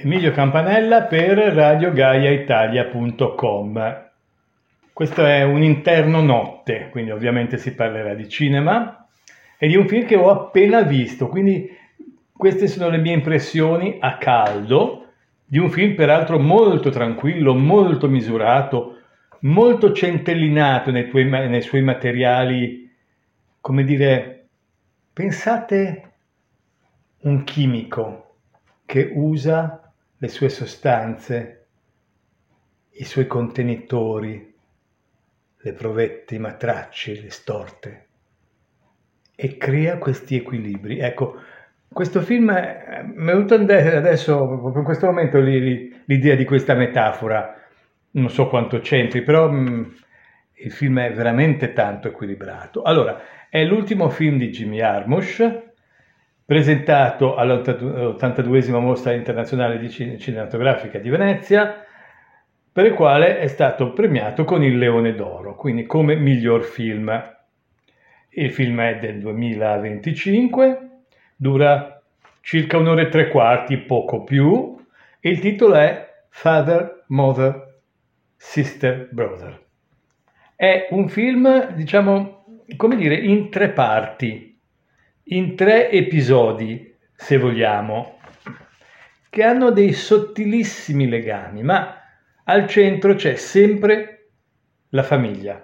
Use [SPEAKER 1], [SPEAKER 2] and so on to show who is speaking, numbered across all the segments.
[SPEAKER 1] Emilio Campanella per radiogaiaitalia.com. Questo è un interno notte, quindi ovviamente si parlerà di cinema e di un film che ho appena visto, quindi queste sono le mie impressioni a caldo di un film peraltro molto tranquillo, molto misurato, molto centellinato nei suoi materiali, come dire, pensate un chimico che usa le sue sostanze, i suoi contenitori, le provette, i matracci, le storte, e crea questi equilibri. Ecco, questo film mi è venuto adesso, proprio in questo momento, l'idea di questa metafora. Non so quanto c'entri, però il film è veramente tanto equilibrato. Allora, è l'ultimo film di Jimmy Jarmusch, presentato all'82esima Mostra Internazionale Cinematografica di Venezia, per il quale è stato premiato con il Leone d'Oro, quindi come miglior film. Il film è del 2025, dura circa un'ora e tre quarti, poco più, e il titolo è Father, Mother, Sister, Brother. È un film, diciamo, come dire, in tre parti, in tre episodi, se vogliamo, che hanno dei sottilissimi legami, ma al centro c'è sempre la famiglia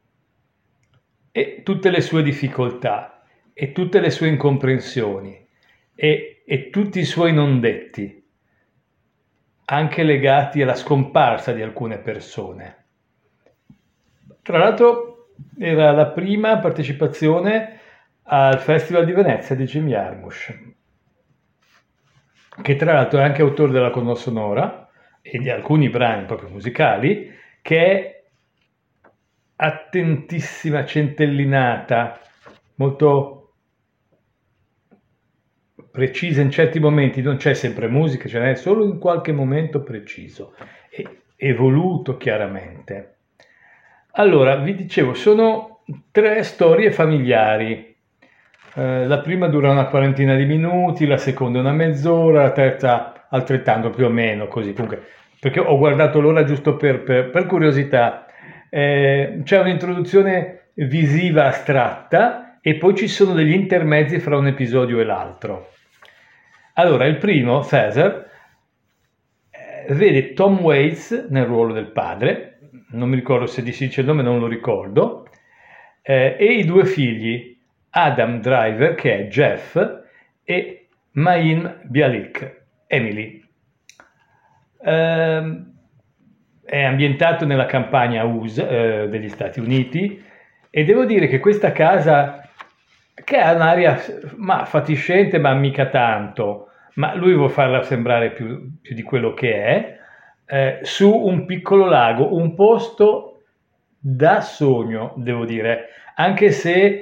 [SPEAKER 1] e tutte le sue difficoltà e tutte le sue incomprensioni e tutti i suoi non detti, anche legati alla scomparsa di alcune persone. Tra l'altro era la prima partecipazione al Festival di Venezia di Jimmy Jarmusch, che tra l'altro è anche autore della colonna sonora e di alcuni brani proprio musicali, che è attentissima, centellinata, molto precisa in certi momenti, non c'è sempre musica, ce n'è solo in qualche momento preciso e evoluto chiaramente. Allora, vi dicevo, sono tre storie familiari. La prima dura una quarantina di minuti, la seconda una mezz'ora, la terza altrettanto più o meno così, comunque, perché ho guardato l'ora giusto per curiosità. C'è un'introduzione visiva astratta e poi ci sono degli intermezzi fra un episodio e l'altro. Allora, il primo, Caesar, vede Tom Waits nel ruolo del padre, non mi ricordo se si dice il nome, non lo ricordo, e i due figli, Adam Driver, che è Jeff, e Mayim Bialik, Emily. È ambientato nella campagna USA degli Stati Uniti e devo dire che questa casa, che ha un'aria fatiscente ma mica tanto, ma lui vuole farla sembrare più di quello che è, su un piccolo lago, un posto da sogno, devo dire, anche se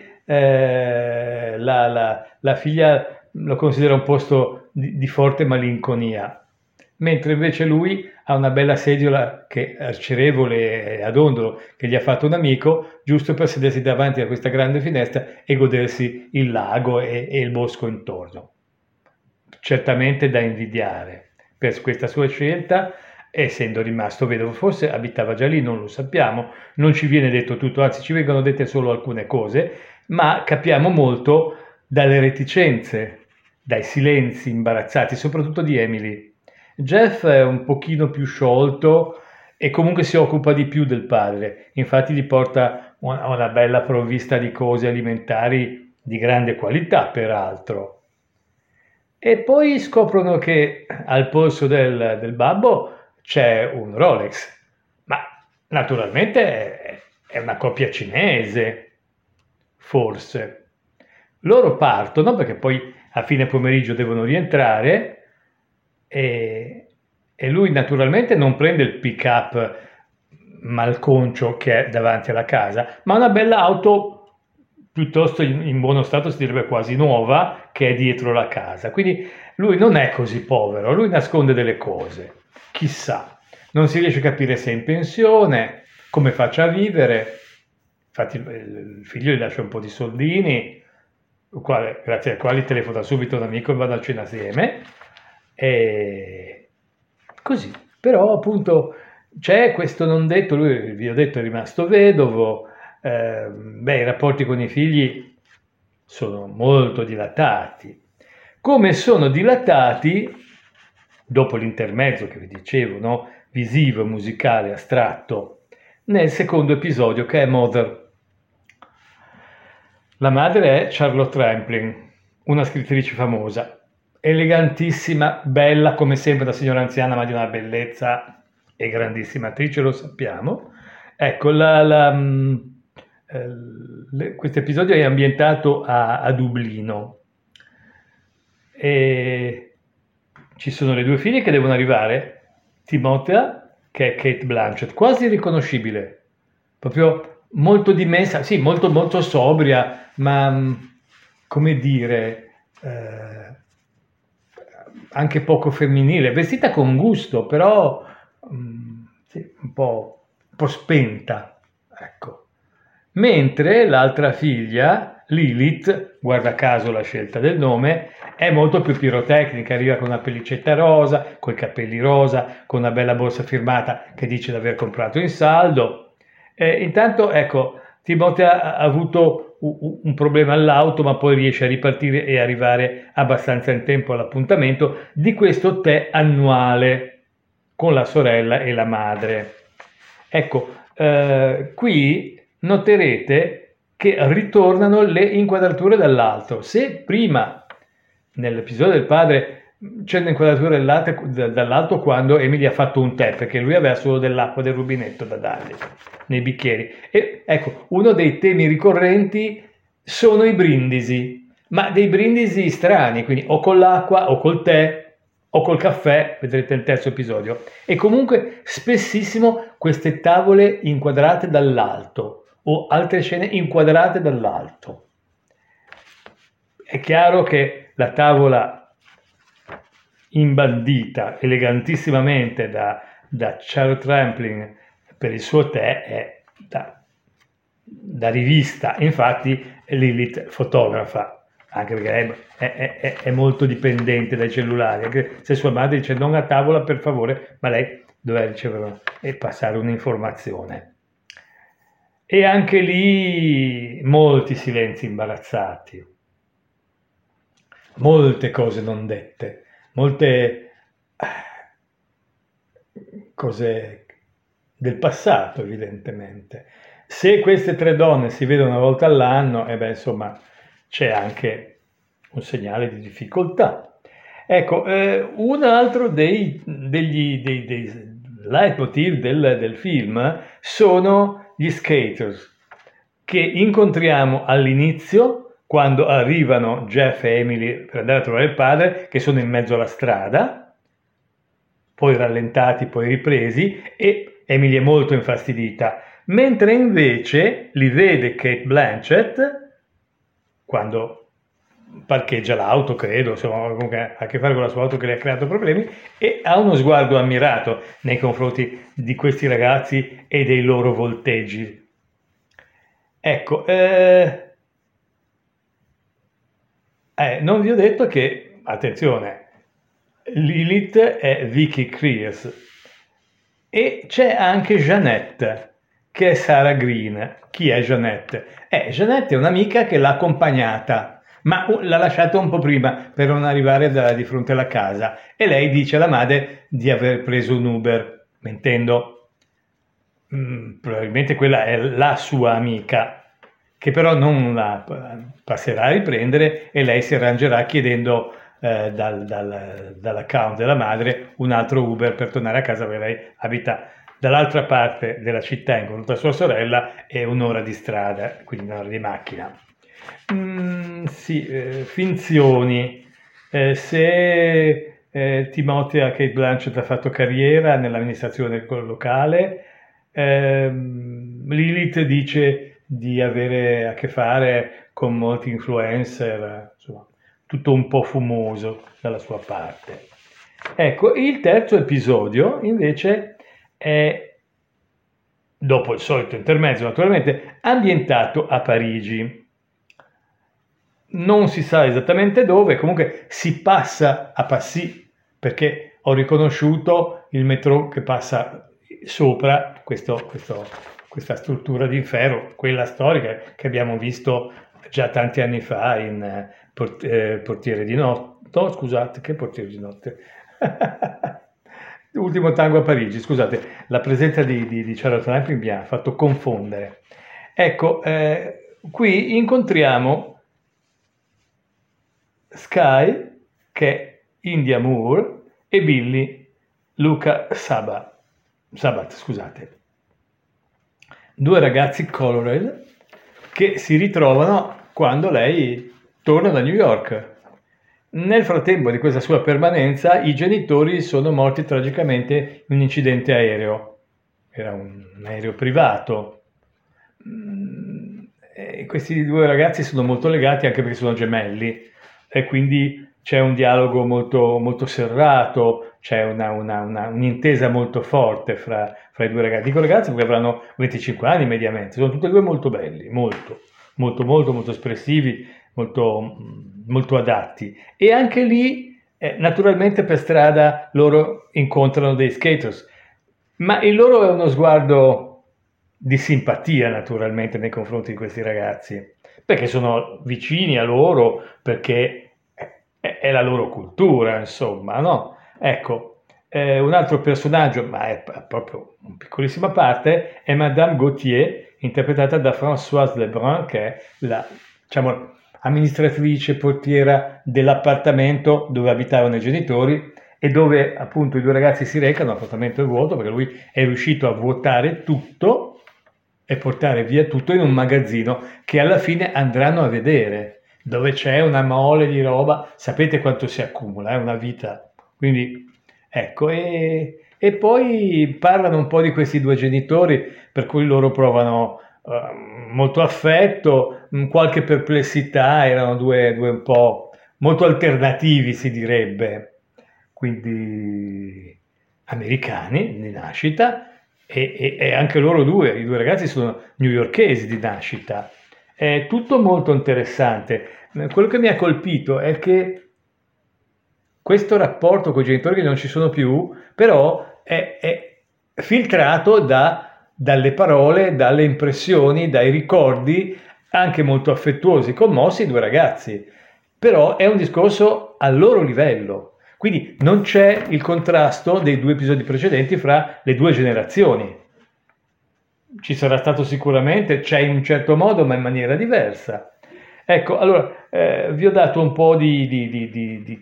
[SPEAKER 1] la figlia lo considera un posto di forte malinconia, mentre invece lui ha una bella sediola che arcerevole ad ondolo che gli ha fatto un amico, giusto per sedersi davanti a questa grande finestra e godersi il lago e il bosco intorno. Certamente da invidiare per questa sua scelta, essendo rimasto vedovo. Forse abitava già lì, non lo sappiamo, non ci viene detto tutto, anzi ci vengono dette solo alcune cose, ma capiamo molto dalle reticenze, dai silenzi imbarazzati, soprattutto di Emily. Jeff è un pochino più sciolto e comunque si occupa di più del padre, infatti gli porta una bella provvista di cose alimentari di grande qualità, peraltro. E poi scoprono che al polso del babbo c'è un Rolex, ma naturalmente è una coppia cinese, forse. Loro partono perché poi a fine pomeriggio devono rientrare e lui naturalmente non prende il pick-up malconcio che è davanti alla casa, ma una bella auto piuttosto in buono stato, si direbbe quasi nuova, che è dietro la casa. Quindi lui non è così povero, lui nasconde delle cose, chissà, non si riesce a capire se è in pensione, come faccia a vivere. Infatti il figlio gli lascia un po' di soldini, grazie ai quali telefona subito un amico e vanno a cena assieme, e così. Però appunto c'è questo non detto, lui vi ho detto è rimasto vedovo, i rapporti con i figli sono molto dilatati. Come sono dilatati, dopo l'intermezzo che vi dicevo, no? Visivo, musicale, astratto, nel secondo episodio che è Mother. La madre è Charlotte Rampling, una scrittrice famosa, elegantissima, bella come sempre, una signora anziana ma di una bellezza e grandissima attrice, lo sappiamo. Ecco, questo episodio è ambientato a Dublino e ci sono le due figlie che devono arrivare, Timothea, che è Kate Blanchett, quasi riconoscibile, proprio molto dimessa, sì, molto, molto sobria, ma come dire, anche poco femminile, vestita con gusto, però sì, un po' spenta, ecco. Mentre l'altra figlia, Lilith, guarda caso la scelta del nome, è molto più pirotecnica, arriva con una pellicetta rosa, coi capelli rosa, con una bella borsa firmata che dice di aver comprato in saldo. Intanto, ecco, Timothea ha avuto un problema all'auto, ma poi riesce a ripartire e arrivare abbastanza in tempo all'appuntamento di questo tè annuale con la sorella e la madre. Ecco, qui noterete che ritornano le inquadrature dall'alto. Se prima, nell'episodio del padre, c'è un'inquadratura dall'alto quando Emily ha fatto un tè, perché lui aveva solo dell'acqua del rubinetto da dargli nei bicchieri. E ecco, uno dei temi ricorrenti sono i brindisi, ma dei brindisi strani, quindi o con l'acqua o col tè o col caffè, vedrete il terzo episodio. E comunque spessissimo queste tavole inquadrate dall'alto o altre scene inquadrate dall'alto. È chiaro che la tavola imbandita elegantissimamente da Charlotte Rampling per il suo tè è da rivista, infatti Lilith fotografa, anche perché è molto dipendente dai cellulari, anche se sua madre dice non a tavola per favore, ma lei doveva ricevere e passare un'informazione. E anche lì molti silenzi imbarazzati, molte cose non dette, molte cose del passato evidentemente. Se queste tre donne si vedono una volta all'anno, insomma c'è anche un segnale di difficoltà. Ecco, un altro dei leitmotiv del film sono gli skaters che incontriamo all'inizio quando arrivano Jeff e Emily per andare a trovare il padre, che sono in mezzo alla strada, poi rallentati, poi ripresi, e Emily è molto infastidita, mentre invece li vede Kate Blanchett quando parcheggia l'auto, credo, insomma, comunque ha a che fare con la sua auto che le ha creato problemi, e ha uno sguardo ammirato nei confronti di questi ragazzi e dei loro volteggi. Ecco, non vi ho detto che, attenzione, Lilith è Vicky Kriegs e c'è anche Jeanette, che è Sarah Green. Chi è Jeanette? Jeanette è un'amica che l'ha accompagnata, ma l'ha lasciata un po' prima per non arrivare di fronte alla casa, e lei dice alla madre di aver preso un Uber, mentendo. Probabilmente quella è la sua amica, che però non la passerà a riprendere, e lei si arrangerà chiedendo dall'account della madre un altro Uber per tornare a casa, perché lei abita dall'altra parte della città incontra la sua sorella e un'ora di strada, quindi un'ora di macchina. Finzioni. Se Timothea Kate Blanchett ha fatto carriera nell'amministrazione locale, Lilith dice di avere a che fare con molti influencer, insomma, tutto un po' fumoso dalla sua parte. Ecco, il terzo episodio invece è, dopo il solito intermezzo naturalmente, ambientato a Parigi. Non si sa esattamente dove, comunque si passa a Passy, perché ho riconosciuto il metro che passa sopra questa struttura di ferro, quella storica che abbiamo visto già tanti anni fa in Portiere di Notte. No, scusate, che Portiere di Notte? Ultimo tango a Parigi, scusate, la presenza di Charlotte Rampling mi ha fatto confondere. Ecco, qui incontriamo Sky, che è India Moore, e Billy, Luca Sabat, scusate. Due ragazzi colored che si ritrovano quando lei torna da New York. Nel frattempo di questa sua permanenza i genitori sono morti tragicamente in un incidente aereo. Era un aereo privato. E questi due ragazzi sono molto legati anche perché sono gemelli e quindi c'è un dialogo molto, molto serrato, c'è un'intesa molto forte fra i due ragazzi. Dico ragazzi perché avranno 25 anni mediamente, sono tutti e due molto belli, molto espressivi, molto adatti. E anche lì, naturalmente per strada loro incontrano dei skaters, ma il loro è uno sguardo di simpatia naturalmente nei confronti di questi ragazzi, perché sono vicini a loro, perché è la loro cultura, insomma, no? Ecco, un altro personaggio, ma è proprio una piccolissima parte, è Madame Gauthier, interpretata da Françoise Lebrun, che è la, diciamo, amministratrice portiera dell'appartamento dove abitavano i genitori e dove appunto i due ragazzi si recano. L'appartamento è vuoto perché lui è riuscito a vuotare tutto e portare via tutto in un magazzino che alla fine andranno a vedere, dove c'è una mole di roba. Sapete quanto si accumula, è una vita. Quindi ecco, e poi parlano un po' di questi due genitori per cui loro provano molto affetto, qualche perplessità. Erano due un po' molto alternativi, si direbbe, quindi americani di nascita, e anche loro due, i due ragazzi sono newyorkesi di nascita. È tutto molto interessante. Quello che mi ha colpito è che questo rapporto con i genitori che non ci sono più, però è filtrato dalle parole, dalle impressioni, dai ricordi anche molto affettuosi, commossi i due ragazzi. Però è un discorso al loro livello. Quindi non c'è il contrasto dei due episodi precedenti fra le due generazioni. Ci sarà stato sicuramente, c'è in un certo modo, ma in maniera diversa. Ecco, allora, vi ho dato un po' di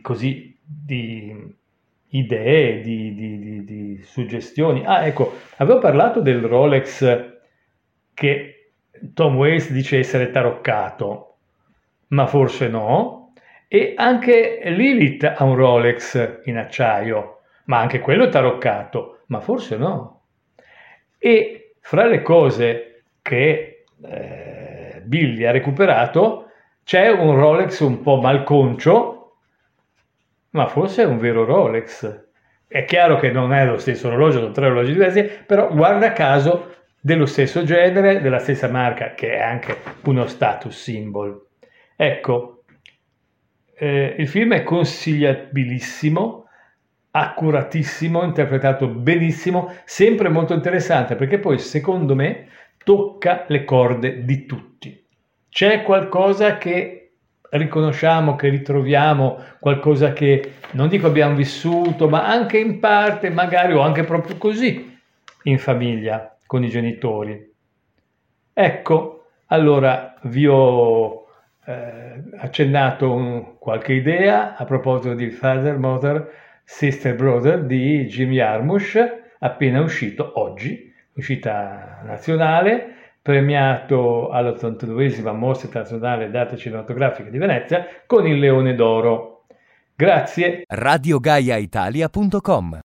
[SPEAKER 1] idee, di suggestioni. Ah, ecco, avevo parlato del Rolex che Tom Waits dice essere taroccato, ma forse no. E anche Lilith ha un Rolex in acciaio, ma anche quello è taroccato, ma forse no. E fra le cose che Billy ha recuperato c'è un Rolex un po' malconcio, ma forse è un vero Rolex. È chiaro che non è lo stesso orologio, sono tre orologi diversi, però guarda caso dello stesso genere, della stessa marca, che è anche uno status symbol. Ecco, il film è consigliabilissimo, accuratissimo, interpretato benissimo, sempre molto interessante, perché poi secondo me tocca le corde di tutti. C'è qualcosa che riconosciamo, che ritroviamo, qualcosa che non dico abbiamo vissuto, ma anche in parte magari, o anche proprio così in famiglia con i genitori. Ecco, allora vi ho accennato qualche idea a proposito di Father, Mother, Sister, Brother di Jim Jarmusch, appena uscito oggi, uscita nazionale, premiato all'82esima Mostra Internazionale d'Arte Cinematografica di Venezia con il Leone d'Oro. Grazie.
[SPEAKER 2] RadioGaiaItalia.com